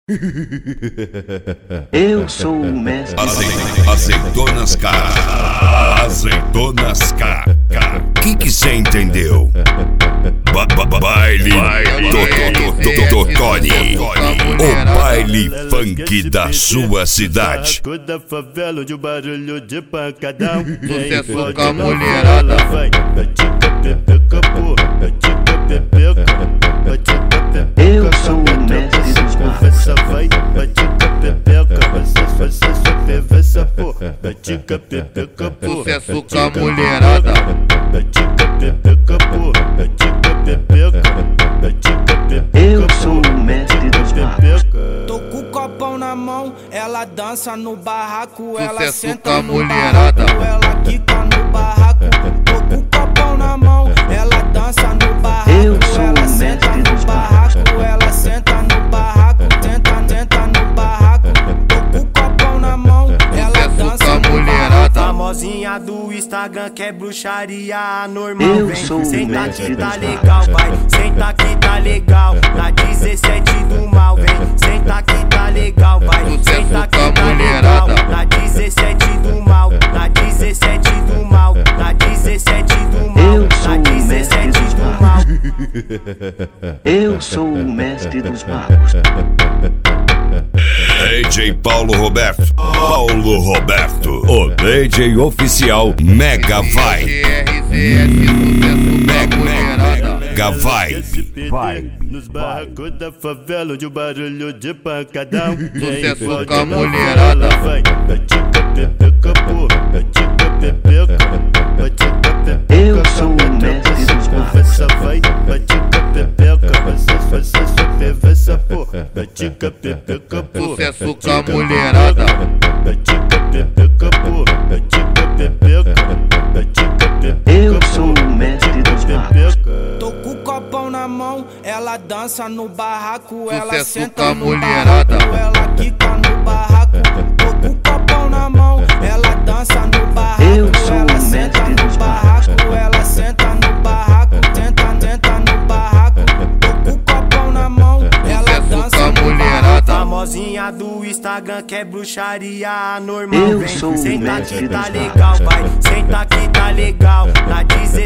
Eu sou o mestre. Azeitonas K. Azeitonas K. Que cê entendeu? Baile Tony. O baile funk da sua cidade. Da favela onde o barulho de pancadão. Sucesso com a mulherada. Eu sou o mestre dos magos. Sucesso com a mulherada. Eu sou o mestre dos magos. Tô com o copão na mão, ela dança no barraco, ela Sucesso senta com a no mulherada. barraco, ela quica no barraco. Tô com o copão na mão, ela dança no barraco, Eu sou ela o senta mestre no dos barraco, ela senta no barraco, senta no barraco. Tô com o copão na mão, ela Sucesso dança com a no mulherada. barraco. Famosinha do Instagram que é bruxaria anormal. Eu Vem, sou o senta mestre que tá dos legal, vai, senta que tá legal. Na 17 do mal, vem, senta que tá legal, vai, Sucesso senta com a que tá legal. mulherada. Na 17 do mal, na 17 do mal, na 17 do mal, Eu sou na o 17 mestre dos do mal. Eu sou o mestre dos magos. DJ Paulo Roberto. O DJ oficial Mega Vibe. Mega Vibe. Nos barracos da favela onde o barulho de pancadão. Sucesso com a mulherada. Eu sou o mestre dos magos. Sucesso com a mulherada. Eu sou o mestre dos magos. Tô com o copão na mão, ela dança no barraco, ela Sucesso senta com a no mulherada. barraco, ela quica no barraco. Tô com o copão na mão, ela dança no barraco, Eu sou ela o senta mestre no dos barraco, ela senta no barraco, senta no barraco. Tô com o copão na mão, ela Sucesso dança com a no mulherada. barraco. Famosinha do Instagram que é bruxaria anormal. Eu Vem, sou o senta mestre que tá dos legal, vai, senta que tá legal. Na 17